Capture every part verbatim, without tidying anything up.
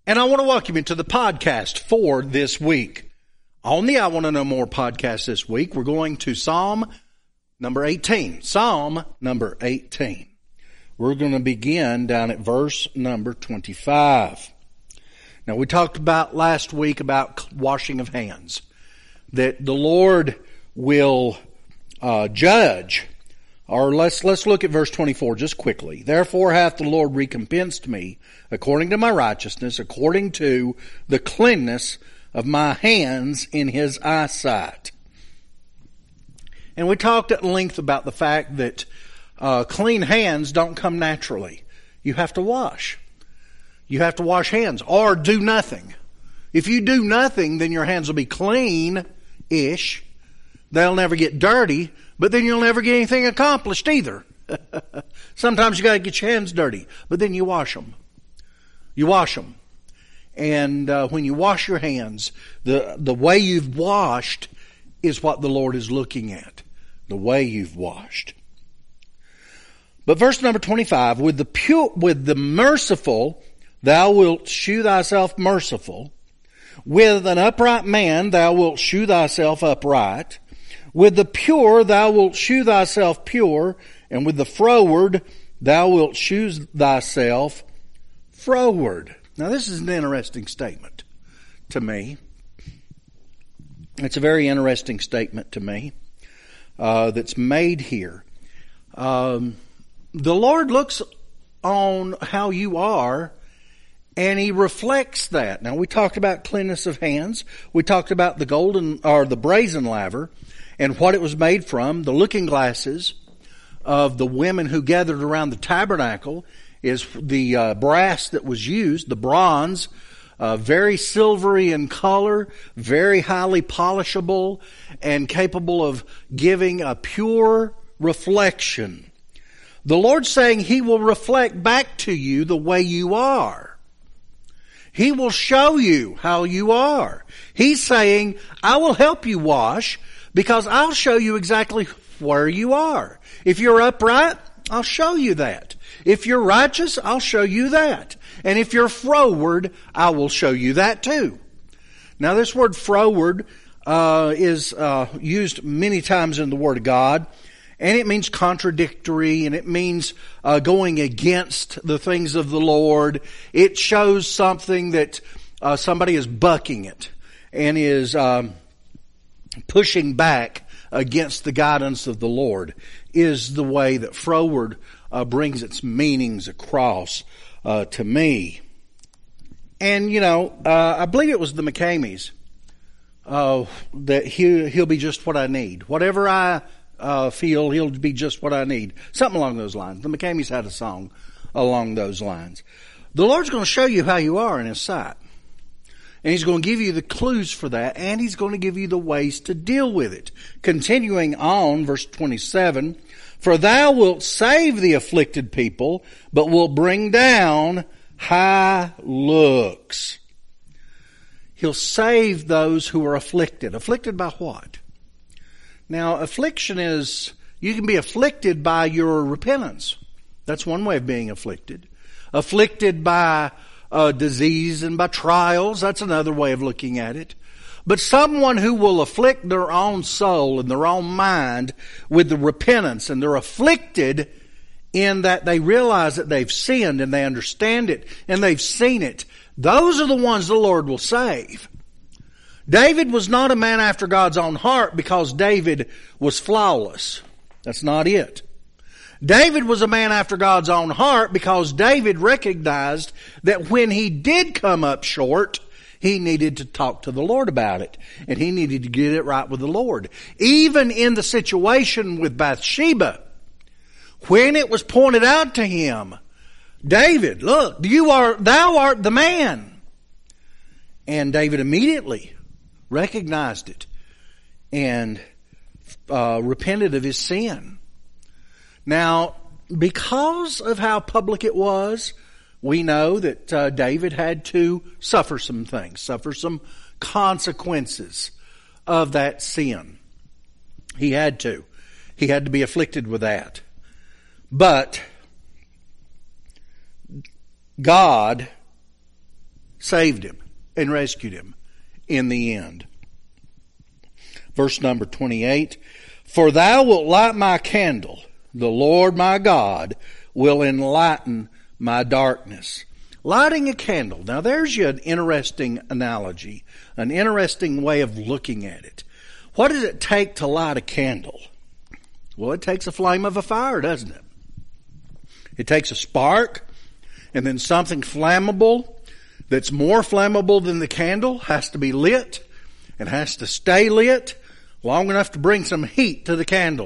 And I want to welcome you to the podcast for this week. On the I Want to Know More podcast this week, we're going to Psalm number eighteen. Psalm number eighteen. We're going to begin down at verse number twenty-five. Now, we talked about last week about washing of hands, that the Lord will uh, judge. Or let's let's look at verse twenty-four just quickly. Therefore hath the Lord recompensed me according to my righteousness, according to the cleanness of my hands in his eyesight. And we talked at length about the fact that uh, clean hands don't come naturally. You have to wash. You have to wash hands or do nothing. If you do nothing, then your hands will be clean-ish. They'll never get dirty, but then you'll never get anything accomplished either. Sometimes you got to get your hands dirty, but then you wash them. You wash them. And uh, when you wash your hands, the, the way you've washed is what the Lord is looking at. The way you've washed. But verse number twenty-five, with the pure, with the merciful, thou wilt shew thyself merciful. With an upright man, thou wilt shew thyself upright. With the pure, thou wilt shew thyself pure. And with the froward, thou wilt shew thyself froward. Now, this is an interesting statement to me. It's a very interesting statement to me uh, that's made here. Um, the Lord looks on how you are, and He reflects that. Now, we talked about cleanness of hands. We talked about the golden or the brazen laver and what it was made from. The looking glasses of the women who gathered around the tabernacle is the uh, brass that was used, the bronze, uh, very silvery in color, very highly polishable, and capable of giving a pure reflection. The Lord's saying He will reflect back to you the way you are. He will show you how you are. He's saying, I will help you wash because I'll show you exactly where you are. If you're upright, I'll show you that. If you're righteous, I'll show you that. And if you're froward, I will show you that too. Now, this word froward uh, is uh, used many times in the Word of God. And it means contradictory, and it means uh, going against the things of the Lord. It shows something that uh, somebody is bucking it and is um, pushing back against the guidance of the Lord, is the way that froward uh, brings its meanings across uh, to me. And, you know, uh, I believe it was the McCameys uh, that he, he'll be just what I need. Whatever I Uh, feel, he'll be just what I need. Something along those lines. The McCameys had a song along those lines. The Lord's going to show you how you are in His sight. And He's going to give you the clues for that, and He's going to give you the ways to deal with it. Continuing on, verse twenty-seven, for thou wilt save the afflicted people, but wilt bring down high looks. He'll save those who are afflicted. Afflicted by what? Now, affliction is, you can be afflicted by your repentance. That's one way of being afflicted. Afflicted by uh, disease and by trials. That's another way of looking at it. But someone who will afflict their own soul and their own mind with the repentance, and they're afflicted in that they realize that they've sinned and they understand it and they've seen it. Those are the ones the Lord will save. David was not a man after God's own heart because David was flawless. That's not it. David was a man after God's own heart because David recognized that when he did come up short, he needed to talk to the Lord about it. And he needed to get it right with the Lord. Even in the situation with Bathsheba, when it was pointed out to him, David, look, you are, thou art the man. And David immediately recognized it and uh, repented of his sin. Now, because of how public it was, we know that uh, David had to suffer some things, suffer some consequences of that sin. He had to. He had to be afflicted with that. But God saved him and rescued him in the end. Verse number twenty-eight, for thou wilt light my candle, the Lord my God will enlighten my darkness. Lighting a candle. Now there's you an interesting analogy, an interesting way of looking at it. What does it take to light a candle? Well, it takes a flame of a fire, doesn't it? It takes a spark, and then something flammable that's more flammable than the candle has to be lit and has to stay lit long enough to bring some heat to the candle.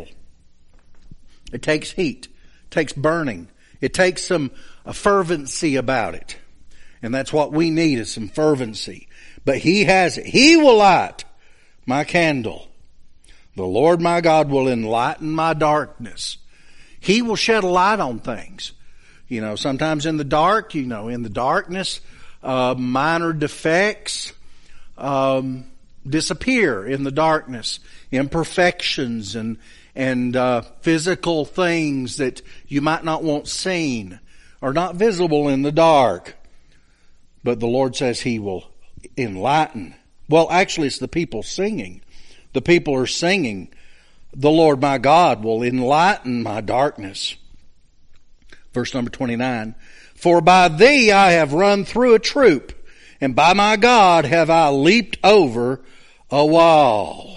It takes heat. It takes burning. It takes some a fervency about it. And that's what we need, is some fervency. But He has it. He will light my candle. The Lord my God will enlighten my darkness. He will shed a light on things. You know, sometimes in the dark, you know, in the darkness, uh, minor defects um, disappear in the darkness. Imperfections and and uh, physical things that you might not want seen are not visible in the dark. But the Lord says He will enlighten. Well, actually, it's the people singing. The people are singing, the Lord my God will enlighten my darkness. Verse number twenty-nine, for by Thee I have run through a troop, and by my God have I leaped over a wall.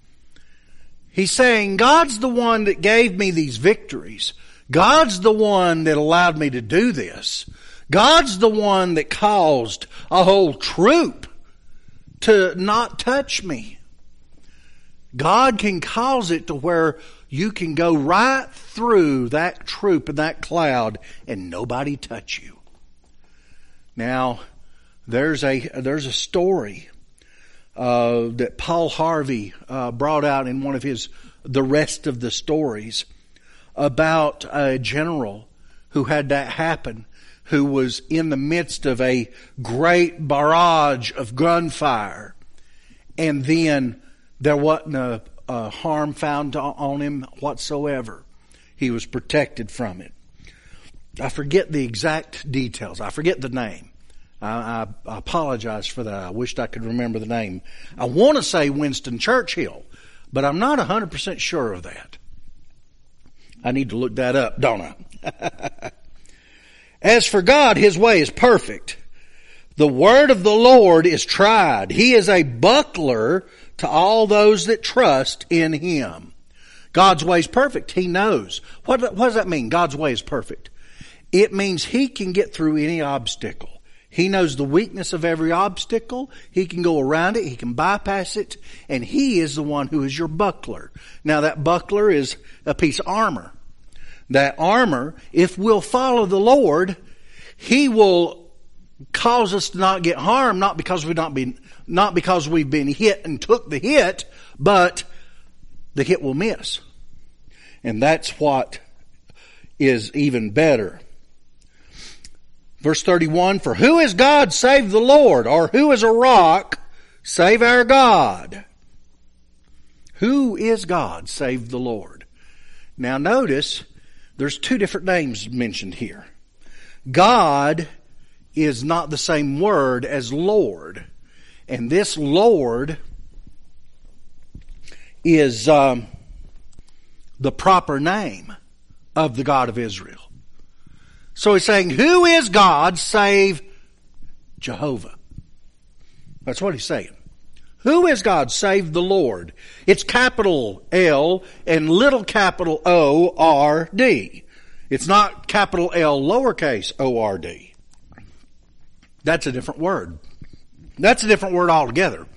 He's saying, God's the one that gave me these victories. God's the one that allowed me to do this. God's the one that caused a whole troop to not touch me. God can cause it to where you can go right through that troop and that cloud and nobody touch you. Now, there's a there's a story uh, that Paul Harvey uh, brought out in one of his The Rest of the Stories about a general who had that happen, who was in the midst of a great barrage of gunfire, and then there wasn't a, a harm found on him whatsoever. He was protected from it. I forget the exact details. I forget the name. I, I, I apologize for that. I wished I could remember the name. I want to say Winston Churchill, but I'm not one hundred percent sure of that. I need to look that up, don't I? As for God, His way is perfect. The word of the Lord is tried. He is a buckler to all those that trust in Him. God's way is perfect. He knows. What, what does that mean? God's way is perfect. It means He can get through any obstacle. He knows the weakness of every obstacle. He can go around it. He can bypass it. And He is the one who is your buckler. Now that buckler is a piece of armor. That armor, if we'll follow the Lord, He will cause us to not get harmed, not because we've not been, not because we've been hit and took the hit, but the hit will miss. And that's what is even better. Verse thirty-one, for who is God save the Lord? Or who is a rock save our God? Who is God save the Lord? Now notice, there's two different names mentioned here. God is not the same word as Lord. And this Lord is um, the proper name of the God of Israel. So he's saying, who is God save Jehovah? That's what he's saying. Who is God save the Lord? It's capital L and little capital O R D. It's not capital L lowercase O R D. That's a different word. That's a different word altogether.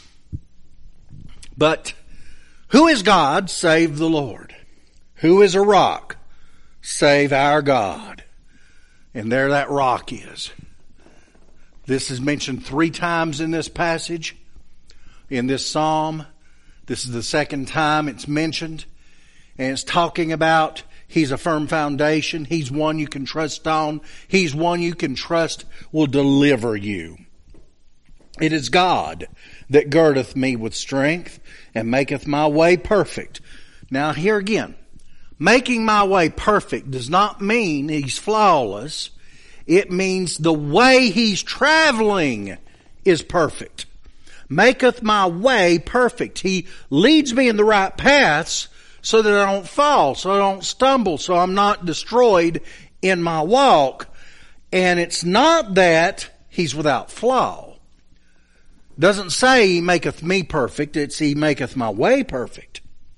But who is God save the Lord? Who is a rock save our God? And there that rock is. This is mentioned three times in this passage, in this psalm. This is the second time it's mentioned. And it's talking about He's a firm foundation. He's one you can trust on. He's one you can trust will deliver you. It is God that girdeth me with strength and maketh my way perfect. Now here again, making my way perfect does not mean He's flawless. It means the way he's traveling is perfect. Maketh my way perfect. He leads me in the right paths so that I don't fall, so I don't stumble, so I'm not destroyed in my walk. And it's not that he's without flaw. Doesn't say he maketh me perfect. It's he maketh my way perfect.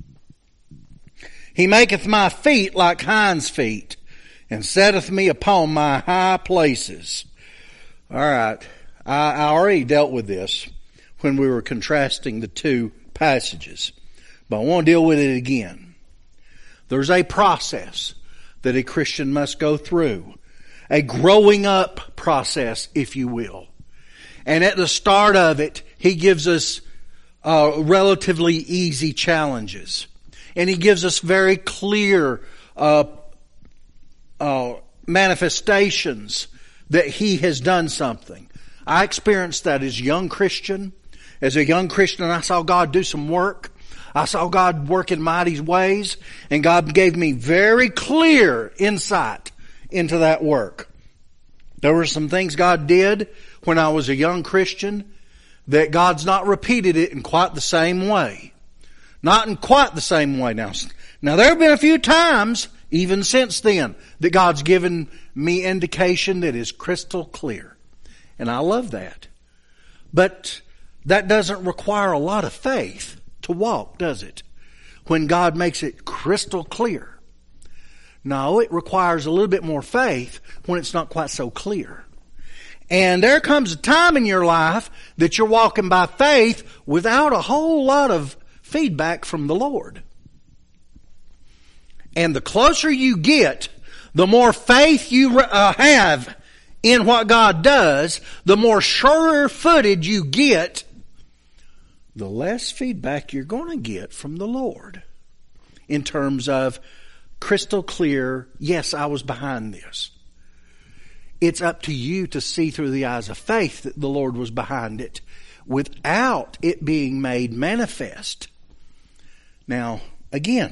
He maketh my feet like hinds' feet, and setteth me upon my high places. All right. I, I already dealt with this when we were contrasting the two passages, but I want to deal with it again. There's a process that a Christian must go through, a growing up process, if you will. And at the start of it, he gives us uh, relatively easy challenges. And he gives us very clear uh, uh, manifestations that he has done something. I experienced that as a young Christian. As a young Christian, I saw God do some work. I saw God work in mighty ways. And God gave me very clear insight into that work. There were some things God did when I was a young Christian that God's not repeated it in quite the same way. Not in quite the same way now. Now there have been a few times, even since then, that God's given me indication that is crystal clear. And I love that. But that doesn't require a lot of faith to walk, does it? When God makes it crystal clear. No, it requires a little bit more faith when it's not quite so clear. And there comes a time in your life that you're walking by faith without a whole lot of feedback from the Lord. And the closer you get, the more faith you uh, have in what God does, the more sure-footed you get, the less feedback you're going to get from the Lord. In terms of crystal clear, yes, I was behind this. It's up to you to see through the eyes of faith that the Lord was behind it without it being made manifest. Now, again,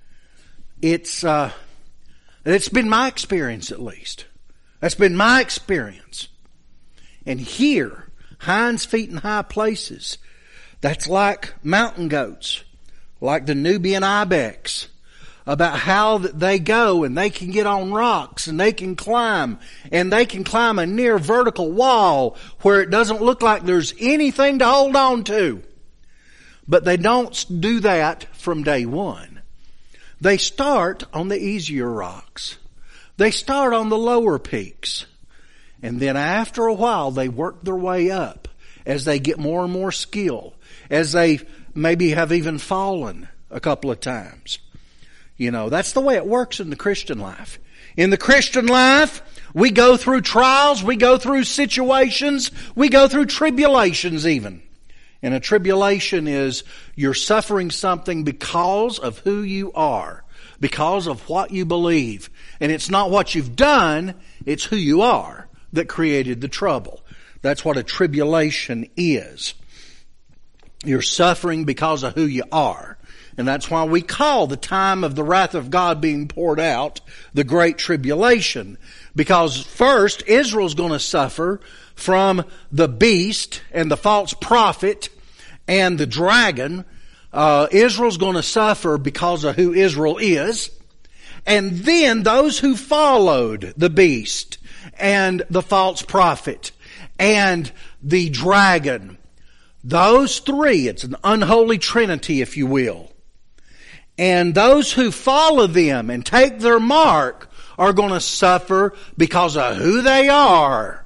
it's uh, it's been my experience at least. That's been my experience. And here, hinds feet in high places, that's like mountain goats, like the Nubian ibex, about how that they go and they can get on rocks and they can climb and they can climb a near vertical wall where it doesn't look like there's anything to hold on to. But they don't do that from day one. They start on the easier rocks. They start on the lower peaks. And then after a while, they work their way up as they get more and more skill, as they maybe have even fallen a couple of times. You know, that's the way it works in the Christian life. In the Christian life, we go through trials, we go through situations, we go through tribulations even. And a tribulation is you're suffering something because of who you are, because of what you believe. And it's not what you've done, it's who you are that created the trouble. That's what a tribulation is. You're suffering because of who you are. And that's why we call the time of the wrath of God being poured out the Great Tribulation. Because first, Israel's going to suffer from the beast and the false prophet and the dragon. Uh, Israel's going to suffer because of who Israel is. And then those who followed the beast and the false prophet and the dragon, those three, it's an unholy trinity, if you will. And those who follow them and take their mark are going to suffer because of who they are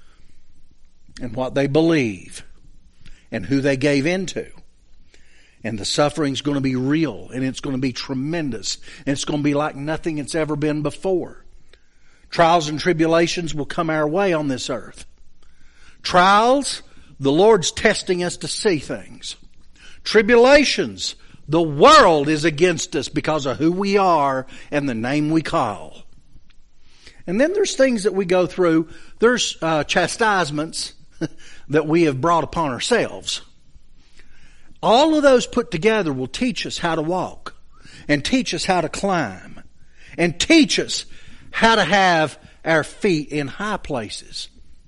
and what they believe and who they gave into. And the suffering's going to be real and it's going to be tremendous. And it's going to be like nothing it's ever been before. Trials and tribulations will come our way on this earth. Trials, the Lord's testing us to see things. Tribulations, the world is against us because of who we are and the name we call. And then there's things that we go through. There's uh, chastisements that we have brought upon ourselves. All of those put together will teach us how to walk and teach us how to climb and teach us how to have our feet in high places.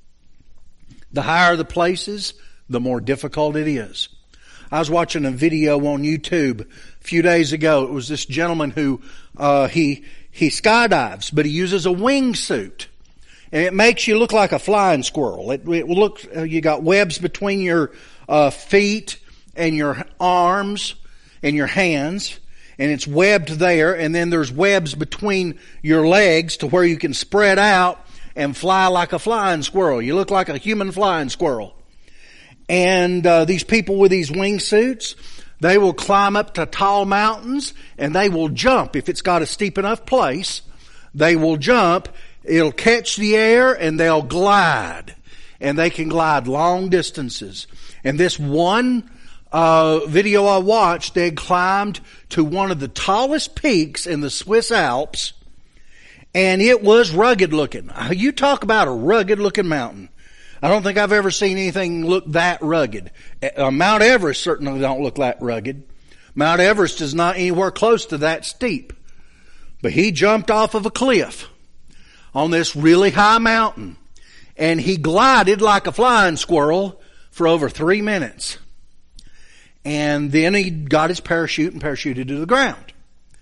The higher the places, the more difficult it is. I was watching a video on YouTube a few days ago. It was this gentleman who, uh, he, he skydives, but he uses a wingsuit. And it makes you look like a flying squirrel. It, it looks, uh, you got webs between your, uh, feet and your arms and your hands. And it's webbed there. And then there's webs between your legs to where you can spread out and fly like a flying squirrel. You look like a human flying squirrel. And uh, these people with these wingsuits, they will climb up to tall mountains and they will jump. If it's got a steep enough place, they will jump. It'll catch the air and they'll glide. And they can glide long distances. And this one uh video I watched, they climbed to one of the tallest peaks in the Swiss Alps. And it was rugged looking. You talk about a rugged looking mountain. I don't think I've ever seen anything look that rugged. Uh, Mount Everest certainly don't look that rugged. Mount Everest is not anywhere close to that steep. But he jumped off of a cliff on this really high mountain. And he glided like a flying squirrel for over three minutes. And then he got his parachute and parachuted to the ground.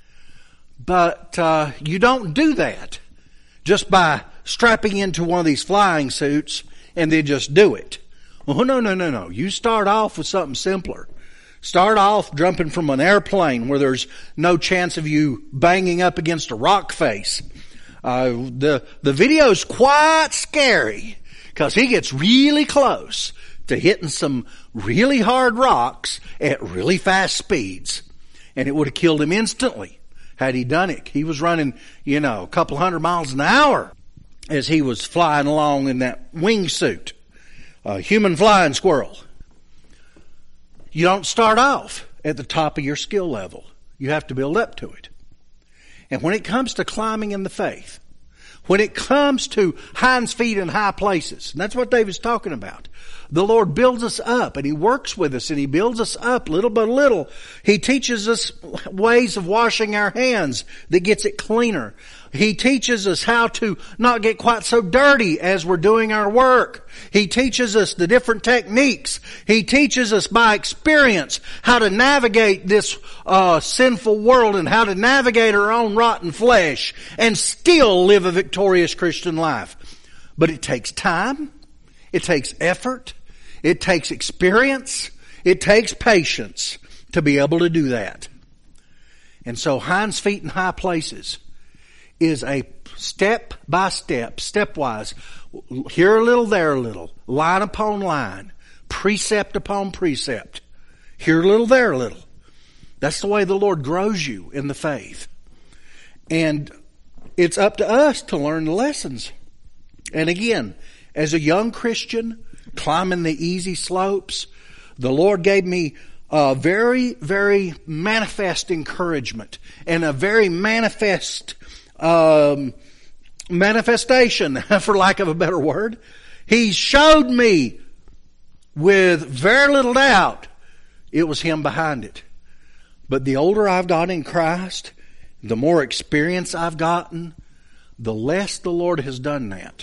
But uh, you don't do that just by strapping into one of these flying suits and then just do it. Oh, no, no, no, no. You start off with something simpler. Start off jumping from an airplane where there's no chance of you banging up against a rock face. Uh, the, the video's quite scary because he gets really close to hitting some really hard rocks at really fast speeds. And it would have killed him instantly had he done it. He was running, you know, a couple hundred miles an hour as he was flying along in that wingsuit. A human flying squirrel. You don't start off at the top of your skill level. You have to build up to it. And when it comes to climbing in the faith, when it comes to hinds feet in high places, and that's what David's talking about, the Lord builds us up and He works with us and He builds us up little by little. He teaches us ways of washing our hands that gets it cleaner. He teaches us how to not get quite so dirty as we're doing our work. He teaches us the different techniques. He teaches us by experience how to navigate this uh, sinful world and how to navigate our own rotten flesh and still live a victorious Christian life. But it takes time. It takes effort. It takes experience. It takes patience to be able to do that. And so hinds feet in high places is a step by step, stepwise, here a little, there a little, line upon line, precept upon precept, here a little, there a little. That's the way the Lord grows you in the faith. And it's up to us to learn the lessons. And again, as a young Christian, climbing the easy slopes, the Lord gave me a very, very manifest encouragement and a very manifest Um, manifestation, for lack of a better word. He showed me with very little doubt it was Him behind it. But the older I've gotten in Christ, the more experience I've gotten, the less the Lord has done that.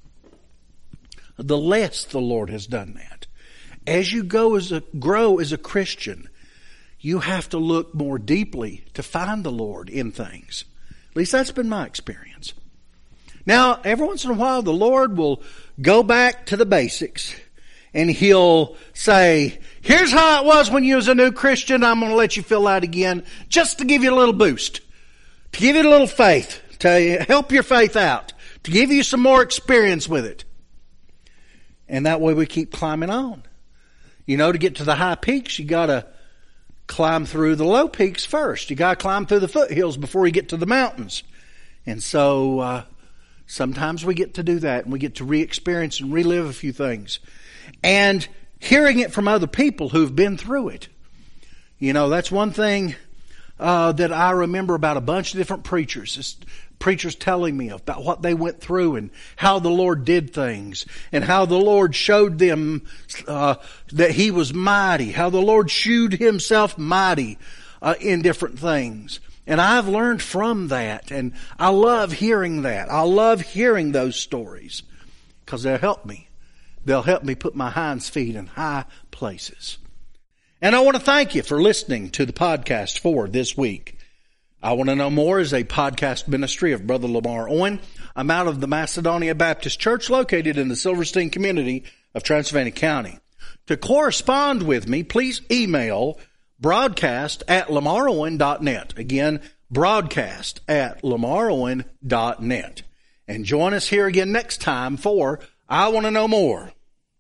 The less the Lord has done that. As you go as a, grow as a Christian, you have to look more deeply to find the Lord in things. At least that's been my experience. Now, every once in a while, the Lord will go back to the basics and He'll say, here's how it was when you was a new Christian. I'm going to let you feel that again just to give you a little boost, to give you a little faith, to help your faith out, to give you some more experience with it. And that way we keep climbing on. You know, to get to the high peaks, you got to climb through the low peaks first. You got to climb through the foothills before you get to the mountains. And so uh, sometimes we get to do that and we get to re-experience and relive a few things. And hearing it from other people who've been through it. You know, that's one thing uh, that I remember about a bunch of different preachers. It's preachers telling me about what they went through and how the Lord did things and how the Lord showed them uh, that He was mighty, how the Lord shewed Himself mighty uh, in different things. And I've learned from that, and I love hearing that. I love hearing those stories because they'll help me. They'll help me put my hinds feet in high places. And I want to thank you for listening to the podcast for this week. I Want to Know More is a podcast ministry of Brother Lamar Owen. I'm out of the Macedonia Baptist Church located in the Silverstein community of Transylvania County. To correspond with me, please email broadcast at lamar owen dot net. Again, broadcast at lamar owen dot net. And join us here again next time for I Want to Know More.